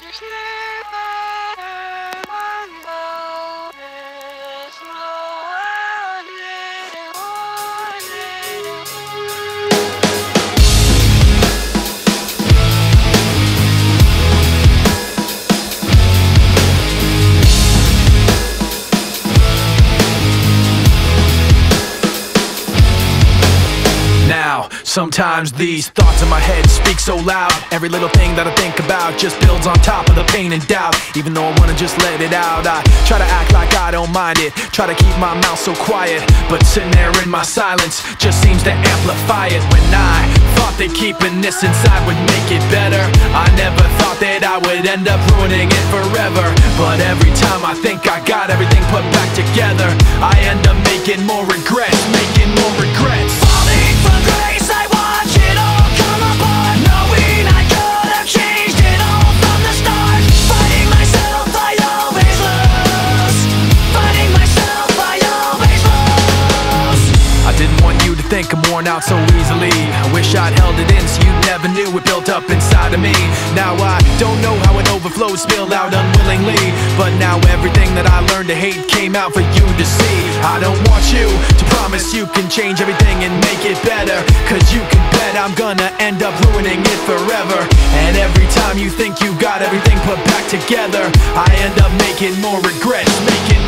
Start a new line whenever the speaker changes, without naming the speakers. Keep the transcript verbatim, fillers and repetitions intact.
Sometimes these thoughts in my head speak so loud. Every little thing that I think about just builds on top of the pain and doubt. Even though I wanna just let it out, I try to act like I don't mind it. Try to keep my mouth so quiet, but sitting there in my silence just seems to amplify it. When I thought that keeping this inside would make it better, I never thought that I would end up ruining it forever. But every time I think I got everything put back together, I end up making more regrets, making more regrets.
Falling from grace, I watch it all come apart, knowing I could have changed it all from the start. Fighting myself, I always lose. Fighting myself, I always lose.
I didn't want you to think I'm worn out so easily. I wish I'd held it in so you never knew it built up inside of me. Now I don't know how it overflowed, spilled out unwillingly, but now everything that I learned to hate came out for you to see. I don't want you to promise you can change everything and make it better, cause you can bet I'm gonna end up ruining it forever. And every time you think you got everything put back together, I end up making more regrets, making